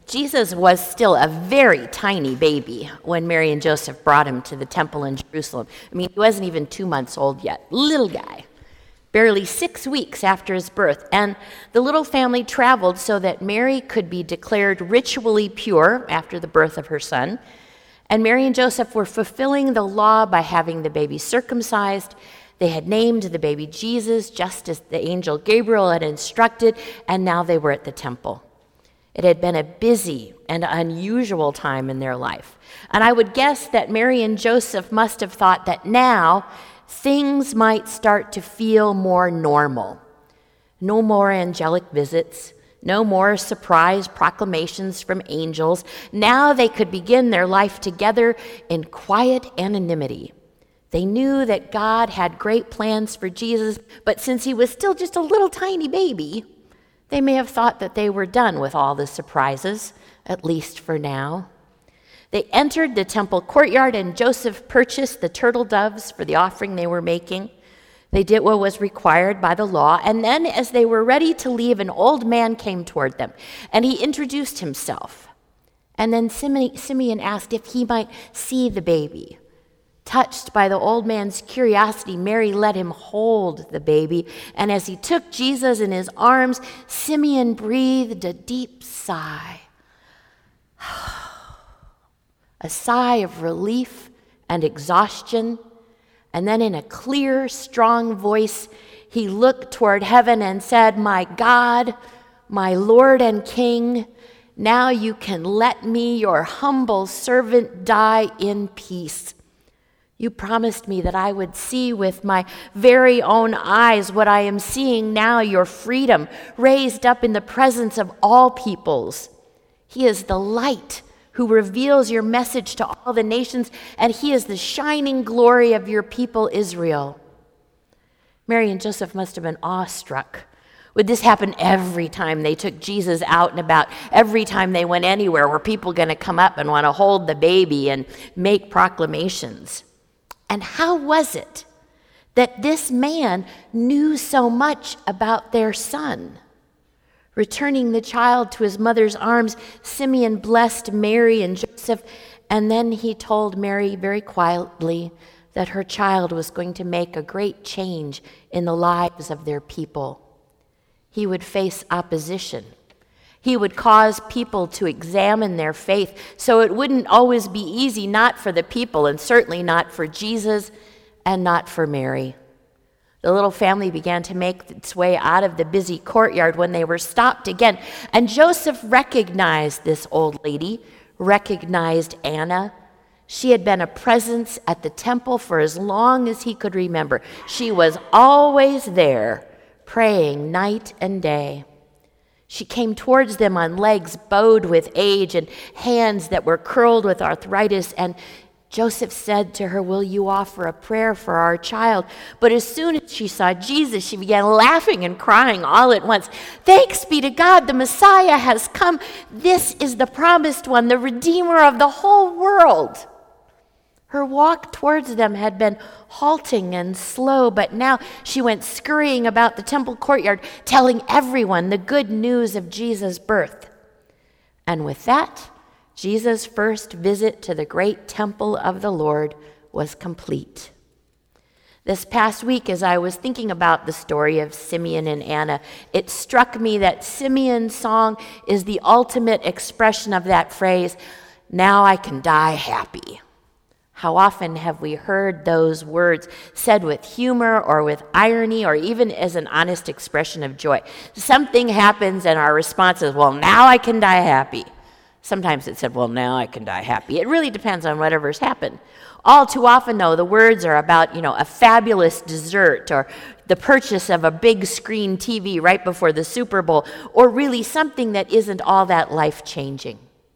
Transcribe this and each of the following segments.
Jesus was still a very tiny baby when Mary and Joseph brought him to the temple in Jerusalem. I mean, he wasn't even 2 months old yet. Little guy. Barely 6 weeks after his birth. And the little family traveled so that Mary could be declared ritually pure after the birth of her son. And Mary and Joseph were fulfilling the law by having the baby circumcised. They had named the baby Jesus, just as the angel Gabriel had instructed, and now they were at the temple. It had been a busy and unusual time in their life. And I would guess that Mary and Joseph must have thought that now things might start to feel more normal. No more angelic visits, no more surprise proclamations from angels. Now they could begin their life together in quiet anonymity. They knew that God had great plans for Jesus, but since he was still just a little tiny baby, they may have thought that they were done with all the surprises, at least for now. They entered the temple courtyard, and Joseph purchased the turtle doves for the offering they were making. They did what was required by the law, and then as they were ready to leave, an old man came toward them, and he introduced himself. And then Simeon asked if he might see the baby. Touched by the old man's curiosity, Mary let him hold the baby, and as he took Jesus in his arms, Simeon breathed a deep sigh. A sigh of relief and exhaustion, and then in a clear, strong voice, he looked toward heaven and said, "My God, my Lord and King, now you can let me, your humble servant, die in peace. You promised me that I would see with my very own eyes what I am seeing now, your freedom, raised up in the presence of all peoples. He is the light who reveals your message to all the nations, and he is the shining glory of your people, Israel." Mary and Joseph must have been awestruck. Would this happen every time they took Jesus out and about? Every time they went anywhere? Were people going to come up and want to hold the baby and make proclamations? And how was it that this man knew so much about their son? Returning the child to his mother's arms, Simeon blessed Mary and Joseph, and then he told Mary very quietly that her child was going to make a great change in the lives of their people. He would face opposition. He would cause people to examine their faith, so it wouldn't always be easy, not for the people, and certainly not for Jesus, and not for Mary. The little family began to make its way out of the busy courtyard when they were stopped again, and Joseph recognized this old lady, recognized Anna. She had been a presence at the temple for as long as he could remember. She was always there, praying night and day. She came towards them on legs bowed with age and hands that were curled with arthritis, and Joseph said to her, "Will you offer a prayer for our child?" But as soon as she saw Jesus, she began laughing and crying all at once. "Thanks be to God, the Messiah has come. This is the promised one, the Redeemer of the whole world." Her walk towards them had been halting and slow, but now she went scurrying about the temple courtyard, telling everyone the good news of Jesus' birth. And with that, Jesus' first visit to the great temple of the Lord was complete. This past week, as I was thinking about the story of Simeon and Anna, it struck me that Simeon's song is the ultimate expression of that phrase, "Now I can die happy." How often have we heard those words said with humor or with irony or even as an honest expression of joy? Something happens and our response is, "Well, now I can die happy." Sometimes it said, "Well, now I can die happy." It really depends on whatever's happened. All too often, though, the words are about, a fabulous dessert or the purchase of a big screen TV right before the Super Bowl, or really something that isn't all that life-changing.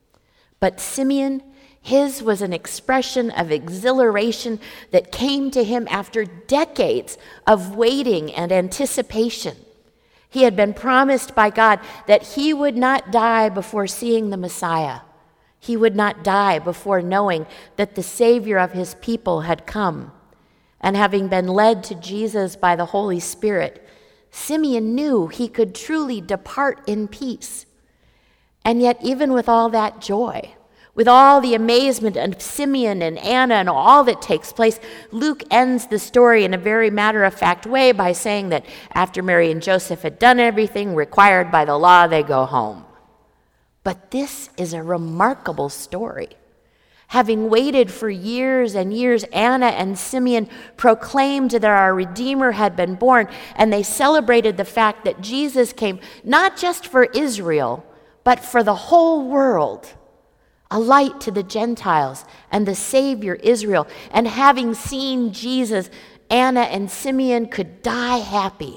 But Simeon, his was an expression of exhilaration that came to him after decades of waiting and anticipation. He had been promised by God that he would not die before seeing the Messiah. He would not die before knowing that the Savior of his people had come. And having been led to Jesus by the Holy Spirit, Simeon knew he could truly depart in peace. And yet, even with all that joy, with all the amazement of Simeon and Anna and all that takes place, Luke ends the story in a very matter-of-fact way by saying that after Mary and Joseph had done everything required by the law, they go home. But this is a remarkable story. Having waited for years and years, Anna and Simeon proclaimed that our Redeemer had been born, and they celebrated the fact that Jesus came not just for Israel, but for the whole world, a light to the Gentiles and the Savior Israel. And having seen Jesus, Anna and Simeon could die happy.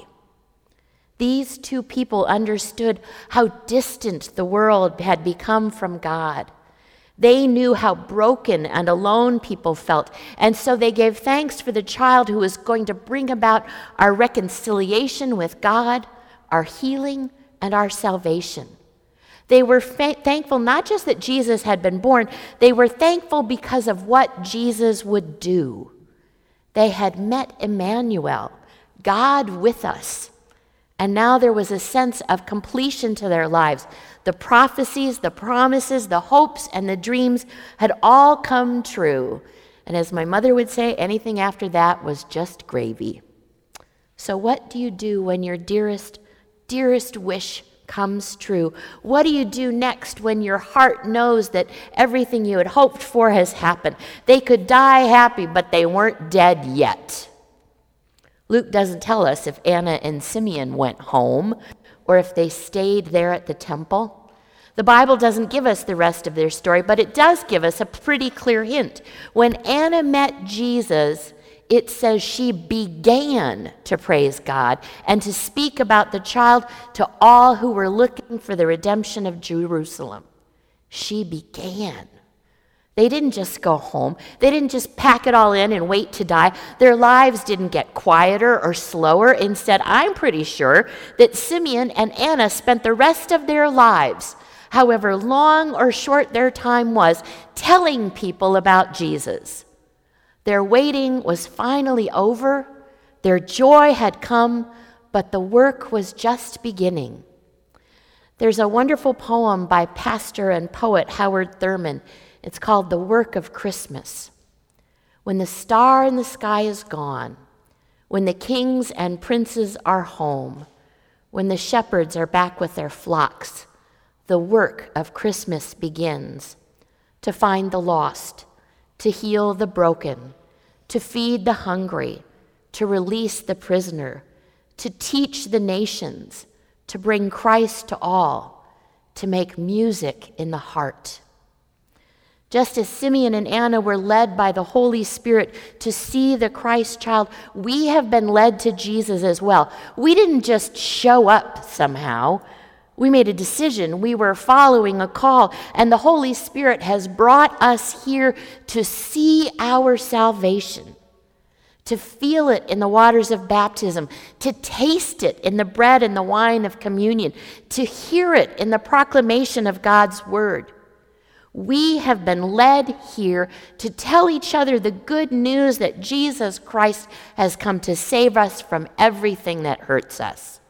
These two people understood how distant the world had become from God. They knew how broken and alone people felt, and so they gave thanks for the child who was going to bring about our reconciliation with God, our healing, and our salvation. They were thankful not just that Jesus had been born, they were thankful because of what Jesus would do. They had met Emmanuel, God with us. And now there was a sense of completion to their lives. The prophecies, the promises, the hopes, and the dreams had all come true. And as my mother would say, anything after that was just gravy. So what do you do when your dearest wish comes true? What do you do next when your heart knows that everything you had hoped for has happened? They could die happy, but they weren't dead yet. Luke doesn't tell us if Anna and Simeon went home or if they stayed there at the temple. The Bible doesn't give us the rest of their story, but it does give us a pretty clear hint. When Anna met Jesus, it says she began to praise God and to speak about the child to all who were looking for the redemption of Jerusalem. She began. They didn't just go home. They didn't just pack it all in and wait to die. Their lives didn't get quieter or slower. Instead, I'm pretty sure that Simeon and Anna spent the rest of their lives, however long or short their time was, telling people about Jesus. Their waiting was finally over. Their joy had come, but the work was just beginning. There's a wonderful poem by pastor and poet Howard Thurman. It's called The Work of Christmas. When the star in the sky is gone, when the kings and princes are home, when the shepherds are back with their flocks, the work of Christmas begins. To find the lost, to heal the broken, to feed the hungry, to release the prisoner, to teach the nations, to bring Christ to all, to make music in the heart. Just as Simeon and Anna were led by the Holy Spirit to see the Christ child, we have been led to Jesus as well. We didn't just show up somehow. We made a decision. We were following a call, and the Holy Spirit has brought us here to see our salvation, to feel it in the waters of baptism, to taste it in the bread and the wine of communion, to hear it in the proclamation of God's word. We have been led here to tell each other the good news that Jesus Christ has come to save us from everything that hurts us.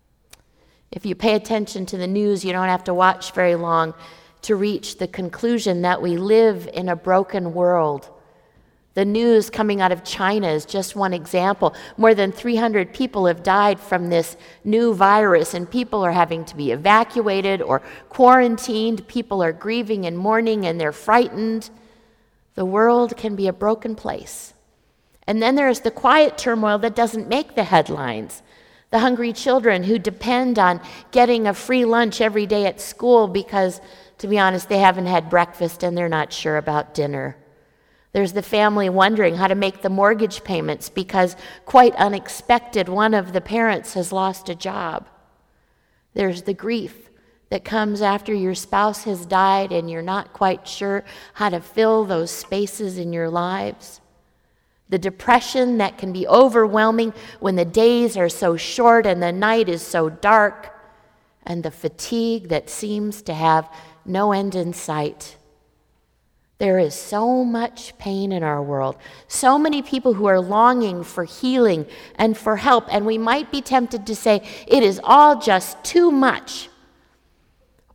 If you pay attention to the news, you don't have to watch very long to reach the conclusion that we live in a broken world. The news coming out of China is just one example. More than 300 people have died from this new virus, and people are having to be evacuated or quarantined. People are grieving and mourning, and they're frightened. The world can be a broken place. And then there's the quiet turmoil that doesn't make the headlines. The hungry children who depend on getting a free lunch every day at school because, to be honest, they haven't had breakfast and they're not sure about dinner. There's the family wondering how to make the mortgage payments because, quite unexpected, one of the parents has lost a job. There's the grief that comes after your spouse has died and you're not quite sure how to fill those spaces in your lives. The depression that can be overwhelming when the days are so short and the night is so dark, and the fatigue that seems to have no end in sight. There is so much pain in our world, so many people who are longing for healing and for help, and we might be tempted to say, it is all just too much.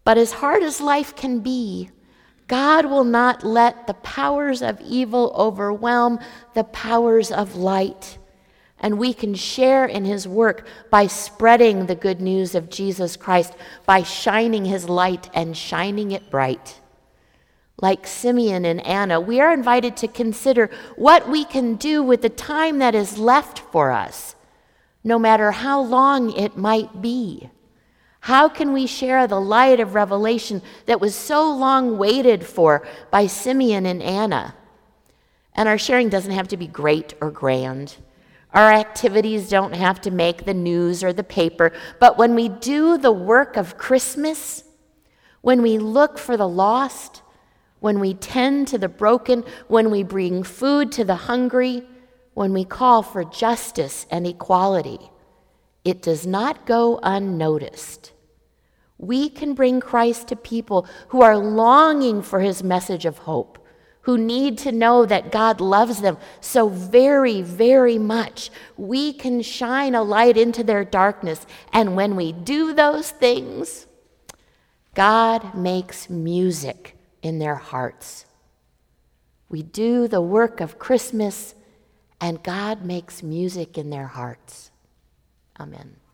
But as hard as life can be, God will not let the powers of evil overwhelm the powers of light. And we can share in his work by spreading the good news of Jesus Christ, by shining his light and shining it bright. Like Simeon and Anna, we are invited to consider what we can do with the time that is left for us, no matter how long it might be. How can we share the light of revelation that was so long waited for by Simeon and Anna? And our sharing doesn't have to be great or grand. Our activities don't have to make the news or the paper. But when we do the work of Christmas, when we look for the lost, when we tend to the broken, when we bring food to the hungry, when we call for justice and equality, it does not go unnoticed. We can bring Christ to people who are longing for his message of hope, who need to know that God loves them so very, very much. We can shine a light into their darkness. And when we do those things, God makes music in their hearts. We do the work of Christmas, and God makes music in their hearts. Amen.